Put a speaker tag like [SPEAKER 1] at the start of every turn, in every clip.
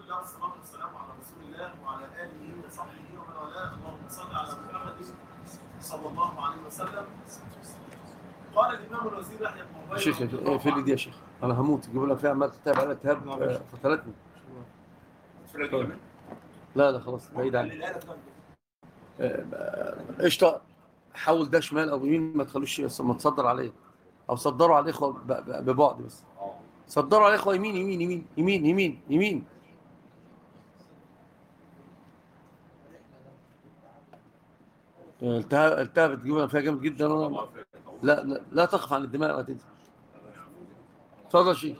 [SPEAKER 1] لله والصلاه والسلام على رسول الله وعلى اله وصحبه ومن والاه. اللهم صل على محمد صلى الله عليه وسلم. قال الامام الوزير يحيى بن عبيد
[SPEAKER 2] شيخ في دي يا شيخ انا هموت يجيبوا لك فيها عمال تتابع على التهاب فتلتني. لا خلاص بعيد عني. قشطه. حول ده شمال او يمين، ما تخلوش ما تصدر عليه او صدروا على الاخوه ببعد، بس صدروا على الاخوه يمين يمين يمين يمين يمين يمين. التهاب تجيبها فيها جامد جدا. لا تخف عن الدماء ولا تنزل. اتفضل شيخ.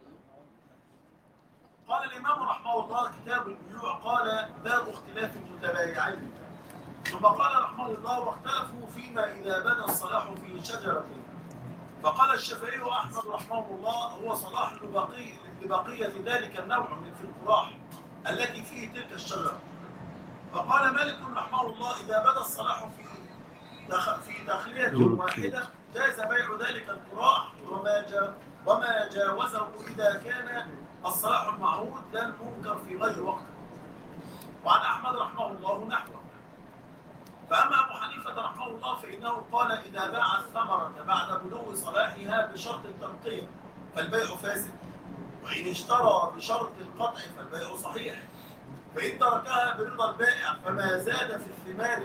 [SPEAKER 1] قال الامام رحمه الله كتاب البيوع، قال باب اختلاف المتبايعين. ثم قال رحمه الله واختلفوا فيما اذا بدا الصلاح في شجره، فقال الشافعي واحمد رحمه الله هو صلاح لبقيه ذلك النوع من في القراح التي فيه تلك الشجره. فقال مالك رحمه الله اذا بدا الصلاح في داخليه واحده جاز بيع ذلك القراح وما جاوزه اذا كان الصلاح المعهود لا المنكر في غير وقته. وعن احمد رحمه الله نحوه. فاما ابو حنيفه رحمه الله فانه قال اذا باع الثمره بعد بلوغ صلاحها بشرط التنقيه فالبيع فاسد، وان اشترى بشرط القطع فالبيع صحيح، فان تركها برضا البائع فما زاد في الثمار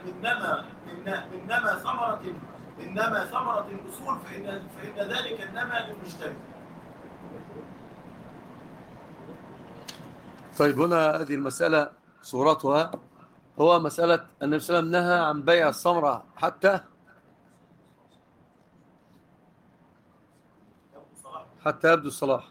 [SPEAKER 1] انما ثمره الاصول فان ذلك انما للمشتري.
[SPEAKER 2] طيب هنا هذه المسألة صورتها هو مسألة النبي صلى الله عليه وسلم نهى عن بيع الثمرة حتى يبدو الصلاح.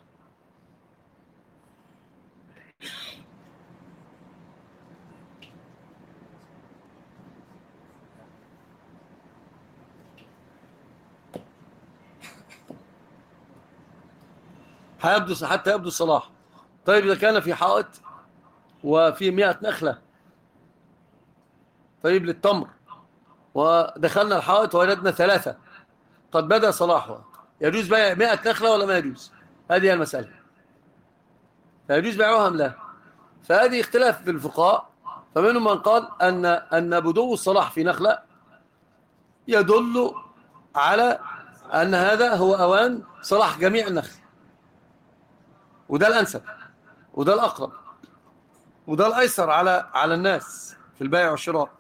[SPEAKER 2] حتى يبدو الصلاح. طيب إذا كان في حائط وفي 100 نخلة طيب للتمر، ودخلنا الحائط ووجدنا 3 قد بدأ صلاحها، يجوز بيع 100 نخلة ولا ما يجوز؟ هذه المسألة، فيجوز بيعها أم لا؟ فهذه اختلاف في الفقهاء. فمنهم من قال أن بدو الصلاح في نخلة يدل على أن هذا هو أوان صلاح جميع النخل، وده الأنسب وده الأقرب وده الأيسر على الناس في البيع والشراء.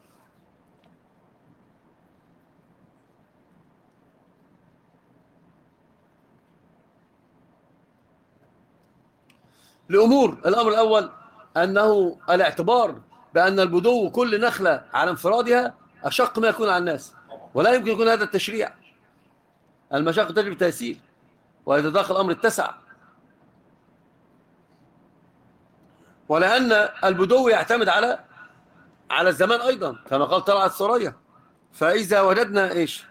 [SPEAKER 2] الأمر الأول أنه الاعتبار بأن البدو كل نخلة على انفرادها أشق ما يكون على الناس، ولا يمكن يكون هذا التشريع. المشاق تجري بالتيسير، وإذا دخل الأمر اتسع. ولأن البدو يعتمد على الزمان أيضا كما قال طلعت الثريا. فإذا وجدنا إيش؟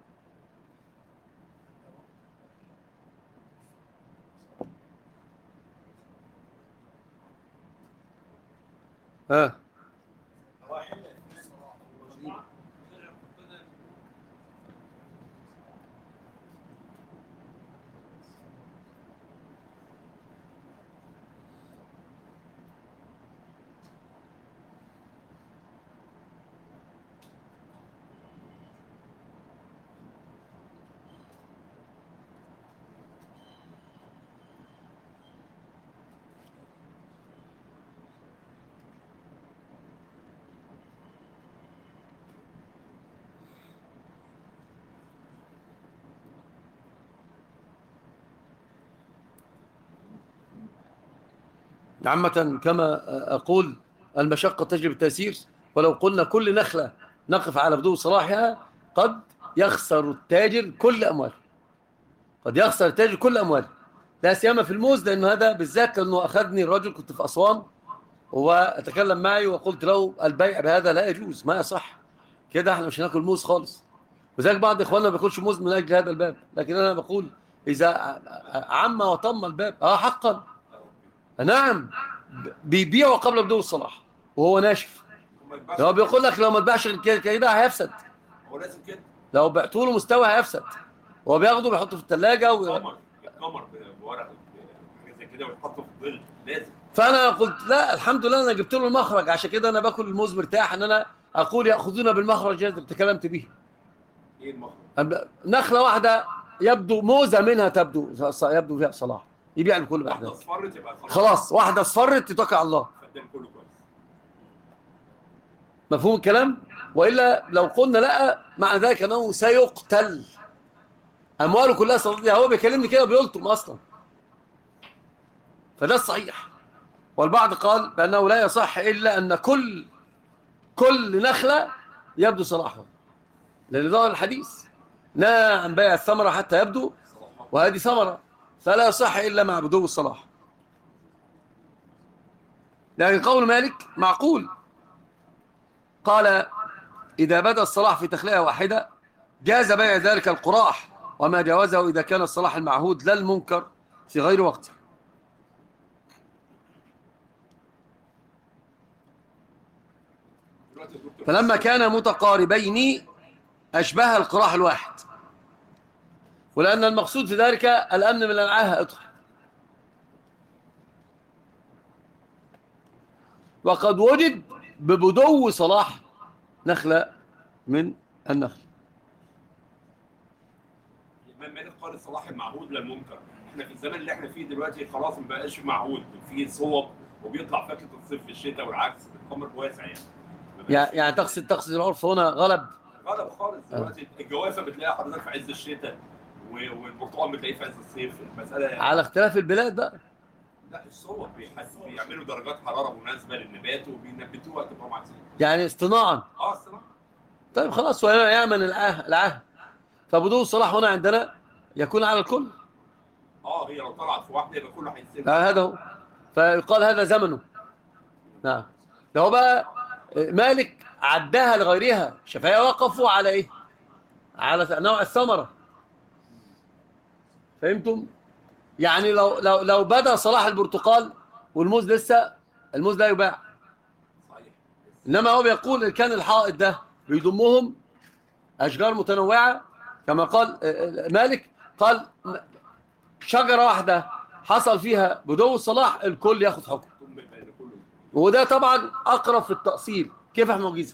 [SPEAKER 2] عامة كما أقول المشقة تجلب التيسير. ولو قلنا كل نخلة نقف على بدو صلاحها قد يخسر التاجر كل أمواله، لا سيما في الموز، لأنه هذا بالذات لأنه أخذني الرجل كنت في أسوان وأتكلم معي وقلت له البيع بهذا لا يجوز، ما يصح كده، احنا مش هناكل موز خالص. وذلك بعض إخواننا ما بياكلش موز من أجل هذا الباب، لكن أنا بقول إذا عم وطم الباب حقا نعم بيبيعوا قبل بدو الصلاح وهو ناشف. لو بيقول لك لو ما تباعش كده هيفسد،
[SPEAKER 3] هو لازم كده،
[SPEAKER 2] لو بعتوا له مستوى هيفسد. هو بياخده بيحطه في الثلاجه
[SPEAKER 3] القمر بورق زي كده ويحطه في الظل لازم.
[SPEAKER 2] فانا قلت لا الحمد لله انا جبت له المخرج، عشان كده انا باكل الموز مرتاح ان انا اقول ياخذون بالمخرج الذي تكلمت به.
[SPEAKER 1] ايه المخرج؟
[SPEAKER 2] نخله واحده يبدو موزه منها يبدو فيها صلاح، يبيع الكل
[SPEAKER 1] واحده
[SPEAKER 2] بعدها.
[SPEAKER 1] اصفرت يبقى
[SPEAKER 2] خلاص واحده اصفرت تتوكل على الله.
[SPEAKER 1] فده كله كويس.
[SPEAKER 2] مفهوم الكلام؟ والا لو قلنا لا مع ذلك انه سيقتل، امواله كلها صدقني. هو بيكلمني كده بيلطم اصلا، فده الصحيح. والبعض قال بانه لا يصح الا ان كل نخله يبدو صلاحها، لان ظاهر الحديث نهى عن بيع الثمره حتى يبدو، وهذه ثمره، فلا يصح الا مع بدو الصلاح. لكن قول مالك معقول، قال إذا بدأ الصلاح في تخلية واحدة جاز بيع ذلك القراح وما جاوزه إذا كان الصلاح المعهود لا المنكر في غير وقته. فلما كان متقاربين أشبه القراح الواحد، ولأن المقصود في ذلك الأمن من العاهة اطهر. وقد وجد ببدو صلاح نخلة من النخل.
[SPEAKER 1] الإمام مالك قال الصلاح المعهود لا المنكر. احنا في الزمن اللي احنا فيه دلوقتي خلاص ما بقاش معهود، فيه صوب وبيطلع فاكهة الصيف في الشتاء والعكس، الامر واسع
[SPEAKER 2] يعني تقصد العرف هنا غلب
[SPEAKER 1] خالص دلوقتي. الجوافة بتلاقيها حضرتك في عز الشتاء والبرتقال بتلاقيه في عز الصيف. المسألة يعني
[SPEAKER 2] على اختلاف البلاد بقى.
[SPEAKER 1] لا الصور بيعملوا درجات حرارة مناسبة للنبات وبينبتوه وقت ما هم عايزين.
[SPEAKER 2] يعني اصطناعا.
[SPEAKER 1] اصطناعا.
[SPEAKER 2] طيب خلاص، وهنا يعمل العهد. فبدو الصلاح هنا عندنا يكون على الكل.
[SPEAKER 1] هي لو طلعت في واحدة يبقى كله هيتسلم.
[SPEAKER 2] هذا هو، فيقال هذا زمنه. نعم. ده هو بقى مالك عداها لغيرها، شفايا وقفوا على ايه؟ على نوع الثمرة. فهمتم؟ يعني لو بدا صلاح البرتقال والموز لسه، الموز لا يباع.
[SPEAKER 1] صحيح.
[SPEAKER 2] انما هو بيقول ان كان الحائط ده بيضمهم اشجار متنوعة كما قال مالك، قال شجرة واحدة حصل فيها بدو الصلاح الكل ياخد حكم. وده طبعا اقرب في التأصيل. كيف احنا نجيزها؟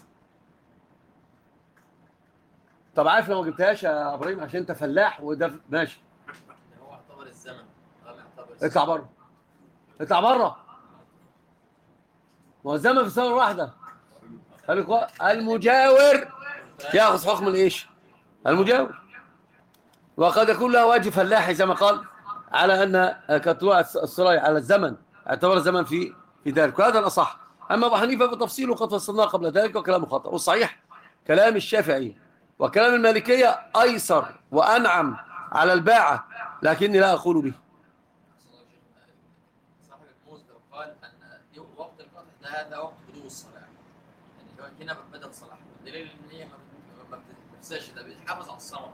[SPEAKER 2] طب عارف لو ما جبتهاش يا ابراهيم عشان انت فلاح وده ماشي.
[SPEAKER 3] هو اعتبر الزمن.
[SPEAKER 2] اطلع بره، اطلع بره. ما هو الزمن في سنة واحدة. المجاور ياخذ حكم الايش؟ المجاور. وقد يكون له وجه فلاحي زي ما قال، على ان كطلوع السراي على الزمن، اعتبر الزمن في ذلك، وهذا الاصح. اما ابو حنيفه فتفصيله قد فصلناه قبل ذلك وكلامه خطا، والصحيح كلام الشافعي وكلام المالكيه ايسر وانعم على الباعه، لكني لا اقول به.
[SPEAKER 3] صاحب الموز لو قال ان وقت القطع ده هذا وقت بدو الصلاح، يعني هنا بدأ الصلاح، والدليل ان هي ما بتنساش، ده بيحافظ على الثمره.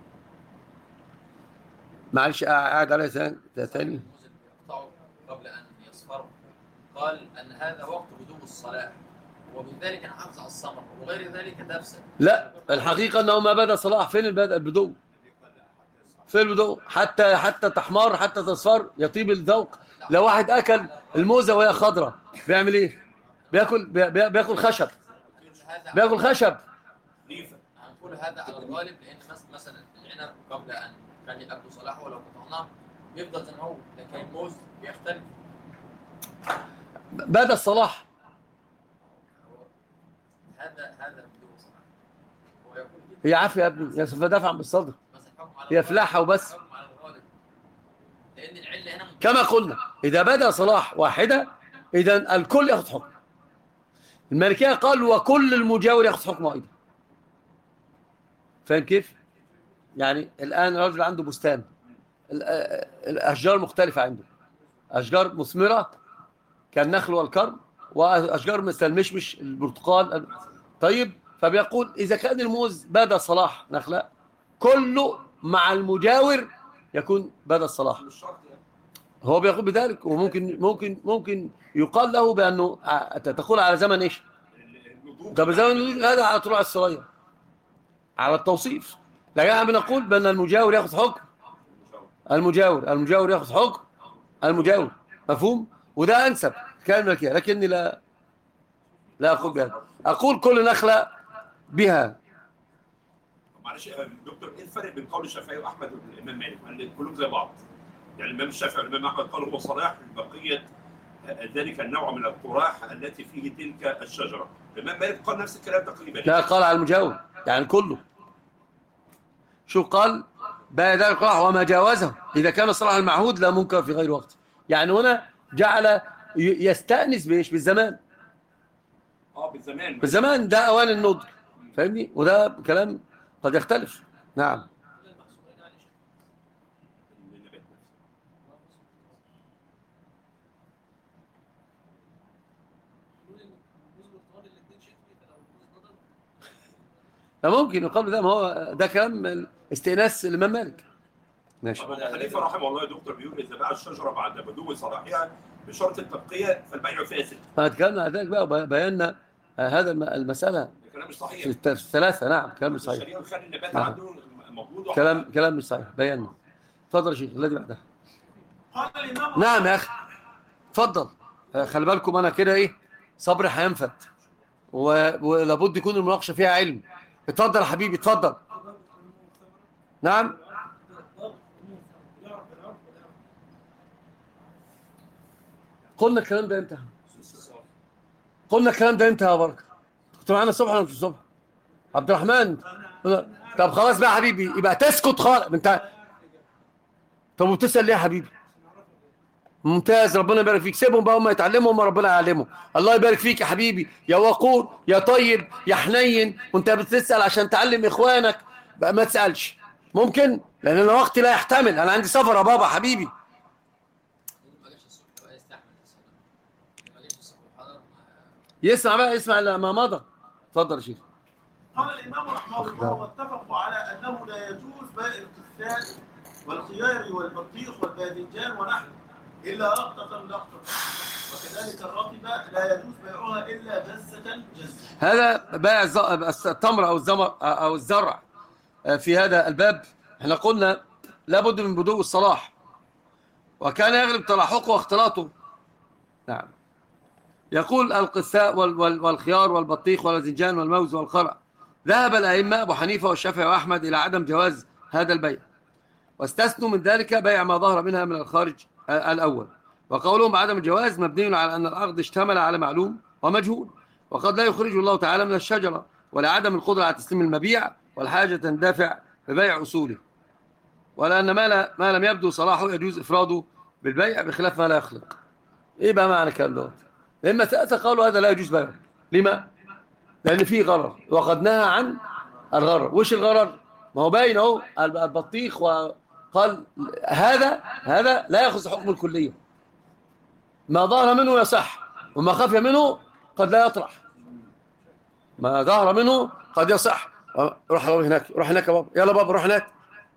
[SPEAKER 2] معلش قاعد عليه ثاني.
[SPEAKER 3] الموز اللي بيقطعه قبل ان يصفر، قال ان هذا وقت بدو الصلاح، وبذلك نحافظ على الثمره، وغير ذلك تفسد.
[SPEAKER 2] لا، الحقيقه انه ما بدا صلاح. فين البدو؟ في البدو حتى تحمر، حتى تصفر، يطيب الذوق. لو واحد اكل الموزه وهي خضراء بيعمل ايه؟ بياكل خشب. بياكل خشب.
[SPEAKER 3] هنقول هذا على الغالب، لان مثلا العنب قبل ان كان يبدو صلاحه ولو قطعناه يفضل زي ما هو، لكن الموز بيختلف.
[SPEAKER 2] بدا الصلاح.
[SPEAKER 3] هذا بدو صلاح. هو يقول
[SPEAKER 2] هي عافيه يا ابني، يا سوف دافع بالصدر. هي فلاحه وبس.
[SPEAKER 3] لان العله هنا
[SPEAKER 2] كما قلنا اذا بدا صلاح واحده اذا الكل ياخذ حكم. المالكيه قال وكل المجاور ياخذ حكمه ايضا. فاهم كيف؟ يعني الان الرجل عنده بستان، الاشجار مختلفه عنده، اشجار مثمره كالنخل والكرم، واشجار مثل المشمش البرتقال. طيب، فبيقول اذا كان الموز بدا صلاح نخله كله مع المجاور يكون بدا الصلاح. هو بيقول بذلك، وممكن يقال له بانه تقول على زمن ايش؟ طب زمن هذا على طلوع السرايا، على التوصيف. لكن احنا بنقول بان المجاور ياخذ حكم المجاور ياخذ حكم المجاور. مفهوم؟ وده انسب. كلام الملكية، لكني لا أقول بها، أقول كل نخلة بها.
[SPEAKER 4] معلش يا دكتور، ايه الفرق بين قول الشافعي واحمد والامام مالك؟ يعني كلهم زي بعض. يعني الامام الشافعي والامام احمد قالوا هو صلاح بقيه ذلك النوع من القراح التي فيه تلك الشجره. الامام مالك قال نفس الكلام تقريبا.
[SPEAKER 2] لا، قال على المجاور يعني كله. شو قال؟ بقى ذلك القراح وما جاوزه إذا كان صلاح المعهود لا منكر في غير وقت. يعني هنا جعل يستأنس بإيش؟ بالزمان.
[SPEAKER 4] بالزمان.
[SPEAKER 2] بالزمان ده أوان النضج، فاهمني؟ وده كلام قد يختلف. نعم. فممكن يقال ده، ما هو ده كلام استئناس الإمام مالك. ماشي.
[SPEAKER 4] أبو حنيفة رحمه الله يا دكتور بيقول إذا باع الشجرة بعد بدو صلاحها بشرط التبقية فالبيع فاسد.
[SPEAKER 2] فاتكلمنا على ذلك بقى وبينا هذا المسألة.
[SPEAKER 4] الكلام مش صحيح.
[SPEAKER 2] في الثلاثة. نعم، كلام مش صحيح.
[SPEAKER 4] الشريعة بيخلي النبات عنده موجود.
[SPEAKER 2] كلام مش صحيح، بينا. اتفضل يا شيخ الذي بعدها.
[SPEAKER 1] قال الإمام
[SPEAKER 2] نعم يا أخي، اتفضل. خلي بالكم أنا كده إيه، صبري هينفد ولابد يكون المناقشة فيها علم. اتفضل يا حبيبي، اتفضل. نعم. قلنا الكلام ده امتى؟ قلنا الكلام ده امتى يا بركه؟ كنت معانا الصبح ولا مش الصبح؟ عبد الرحمن. طب خلاص بقى يا حبيبي، يبقى تسكت خالص انت. طب وبتسال ليه يا حبيبي؟ ممتاز، ربنا يبارك فيك. سيبهم بقى هم يتعلموا، هم ربنا يعلمهم. الله يبارك فيك يا حبيبي، يا وقور يا طيب يا حنين. وانت بتسال عشان تعلم اخوانك بقى، ما تسالش ممكن، لان انا وقتي لا يحتمل، انا عندي سفر يا بابا حبيبي. يسمع بقى، يسمع ما مضى. اتفضل يا شيخ.
[SPEAKER 1] قال الإمام رحمه الله واتفقوا على أنه لا يجوز بيع القثاء والخيار والبطيخ والباذنجان ونحوه إلا رقطة لقطة، وكذلك الرطبة لا يجوز بيعها إلا جزة.
[SPEAKER 2] هذا بيع التمر أو الزمر أو الزرع. في هذا الباب احنا قلنا لابد من بدو الصلاح، وكان يغلب تلاحقه واختلاطه. نعم. يقول القثاء والخيار والبطيخ والباذنجان والموز والقرع. ذهب الأئمة أبو حنيفة والشافعي وأحمد إلى عدم جواز هذا البيع، واستثنوا من ذلك بيع ما ظهر منها من الخارج الأول. وقولهم بعدم الجواز مبني على أن العقد اشتمل على معلوم ومجهول، وقد لا يخرج الله تعالى من الشجرة، ولعدم القدرة على تسليم المبيع والحاجة تندفع ببيع أصوله، ولأن ما لم يبدو صلاحه يجوز إفراده بالبيع بخلاف ما لا يخلق. إيه بقى معنى الكلام دوت؟ لما ثلاثة قالوا هذا لا يجوز بيعه. لما؟ لأن فيه غرر، وقد نهى عن الغرر. وش الغرر؟ ما هو باين اهو البطيخ، وقال هذا لا يأخذ حكم الكلية. ما ظهر منه يصح، وما خفي منه قد لا يطرح. ما ظهر منه قد يصح. روح هناك، روح هناك يا بابا، يلا بابا روح هناك.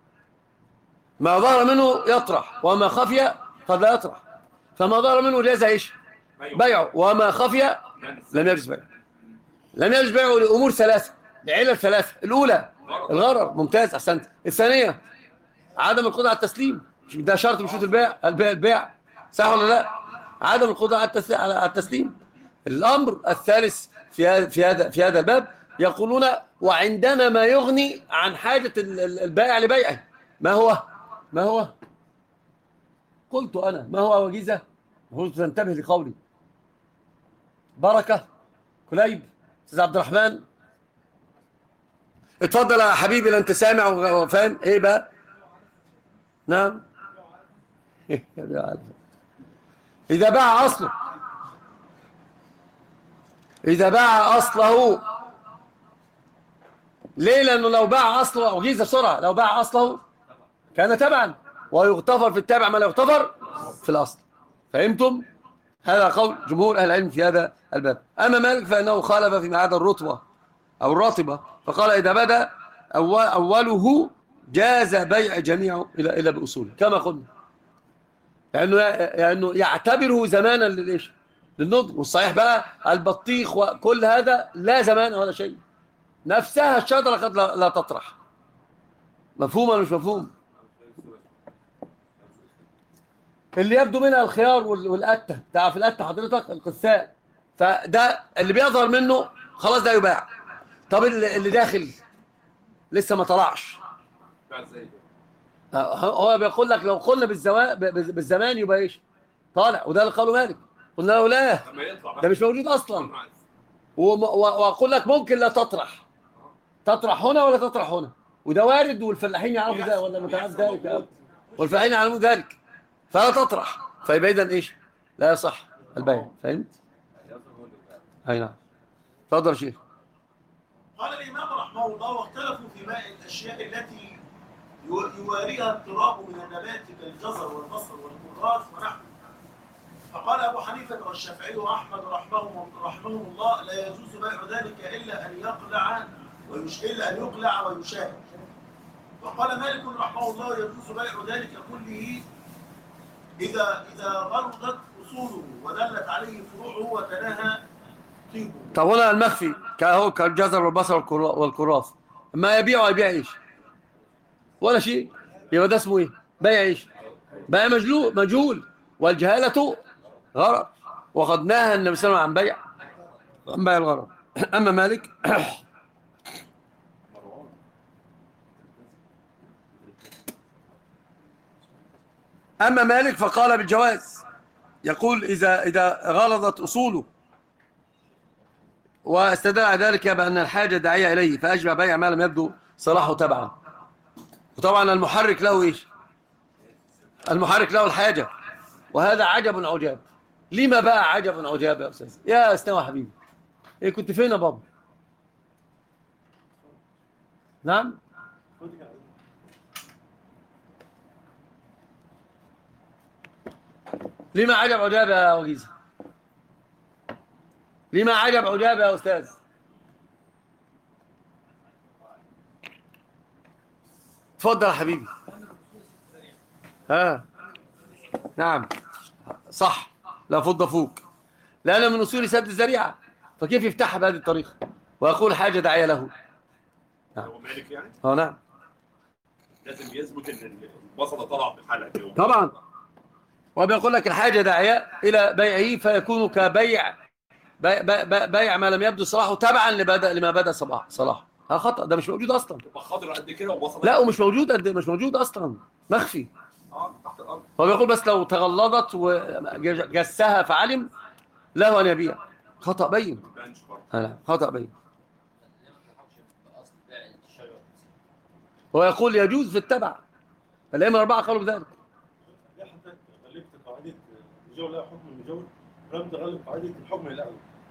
[SPEAKER 2] ما ظهر منه يطرح، وما خفي قد لا يطرح. فما ظهر منه جاز ايش؟ بيعه، وما خفي لم يجوز بيعه. لم يجوز بيعه لأمور ثلاثة، لعلل ثلاثة. الأولى الغرر، ممتاز أحسنت. الثانية عدم القدرة على التسليم، ده شرط من شروط البيع، صح ولا لا؟ عدم القدرة على التسليم. الأمر الثالث في هذا الباب يقولون وعندنا ما يغني عن حاجة البائع لبيعه. ما هو قلت أنا ما هو وجيزة؟ قلت تنتبه لقولي. بركة، كليب، أستاذ عبد الرحمن، اتفضل يا حبيبي، لا انت سامع وفاهم ايه بقى؟ نعم. اذا باع اصله ليه؟ لانه لو باع اصله او جيزه بسرعه، لو باع اصله كان تبعا، ويغتفر في التابع ما لا يغتفر في الاصل. فهمتم؟ هذا قول جمهور اهل العلم في هذا الباب. اما مالك فانه خالف فيما عدا الرطبه او الراتبه، فقال اذا بدا اوله جاز بيع جميعه الى باصوله كما قلنا، لانه يعتبره زمانا للنضج. والصحيح بقى البطيخ وكل هذا لا زمان ولا شيء، نفسها الشجره قد لا تطرح. مفهوم ولا مش مفهوم؟ اللي يبدو منها الخيار والقته، تعرف القته حضرتك القثاء، فده اللي بيظهر منه خلاص ده يباع. طب اللي داخل لسه ما طلعش، هو بيقول لك لو قلنا بالزمان يبقى ايش؟ طالع، وده اللي قاله مالك. قلنا له لا، ده مش موجود اصلا. واقول لك ممكن لا تطرح هنا ولا تطرح هنا، وده وارد، والفلاحين يعرفوا ده ولا ما تعرف ذلك، والفلاحين يعلمون ذلك، فلا تطرح، فيبقى اذا ايش؟ لا يصح البيع. فهمت؟ اي نعم. تفضل يا شيخ.
[SPEAKER 1] قال الإمام رحمه الله: واختلفوا في ماء الأشياء التي يواريها التراب من النبات كالجزر والبصل والكراث ونحوه. فقال أبو حنيفة والشافعي وأحمد رحمهم الله: لا يجوز بيع ذلك إلا أن يقلع ويشاهد. وقال مالك رحمه الله: يجوز بيع ذلك كله إذا غلظت أصوله ودلت عليه فروعه وتناهى طيبه.
[SPEAKER 2] طب هنا المخفي كهو كالجزر والبصل والكراث، ما يبيع ايش؟ ولا شيء، يبقى ده اسمه ايه؟ بيع ايش؟ بيع مجهول، والجهالة غرض، وقد نهى النبي صلى الله عليه وسلم عن بيع الغرض. اما مالك فقال بالجواز، يقول إذا غلظت أصوله، واستدعى ذلك بأن الحاجة داعية إليه، فأجمع بيع ما لم يبدو صلاحه تبعا. وطبعا المحرك له إيش؟ المحرك له الحاجة، وهذا عجب عجاب. لما بقى عجب عجاب يا أستاذ؟ يا استوى حبيبي، إيه كنت فين يا بابا؟ نعم؟ لما عجب عجاب يا وجيزة؟ لما عجب عجاب يا أستاذ؟ تفضل يا حبيبي. نعم صح، لا فض فوق، لأن من أصول سد الذريعة، فكيف يفتحها بهذه الطريقة ويقول حاجة داعية له؟
[SPEAKER 4] هو مالك يعني؟
[SPEAKER 2] نعم،
[SPEAKER 4] لازم يثبت ان البصله طلع بحالها
[SPEAKER 2] طبعا، وبيقول لك الحاجة داعية إلى بيعه، فيكون كبيع بيع ما لم يبدو صلاحه تبعا لما بدأ صلاحه. ها خطأ، ده مش موجود أصلا.
[SPEAKER 4] خضر قد كده وبصله
[SPEAKER 2] لا، ومش موجود، مش موجود أصلا، مخفي.
[SPEAKER 4] تحت الارض.
[SPEAKER 2] هو بيقول بس لو تغلظت وجسها فعلم له أن يبيع. خطأ بين. خطأ بين. هو يقول يجوز في التبع، الأئمة الأربعة قالوا بذلك.
[SPEAKER 5] حتى غلبت قاعدة الجول لا حكم المجول، لم تغلب قاعدة الحكم الأول.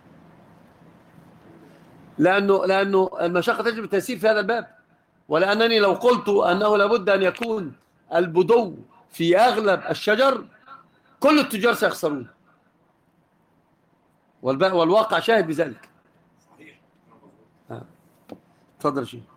[SPEAKER 2] لأنه المشقة تجب التيسير في هذا الباب، ولأنني لو قلت أنه لابد أن يكون البدو في أغلب الشجر، كل التجار سيخسرون، والواقع شاهد بذلك.
[SPEAKER 4] صحيح.
[SPEAKER 2] تفضل شيء.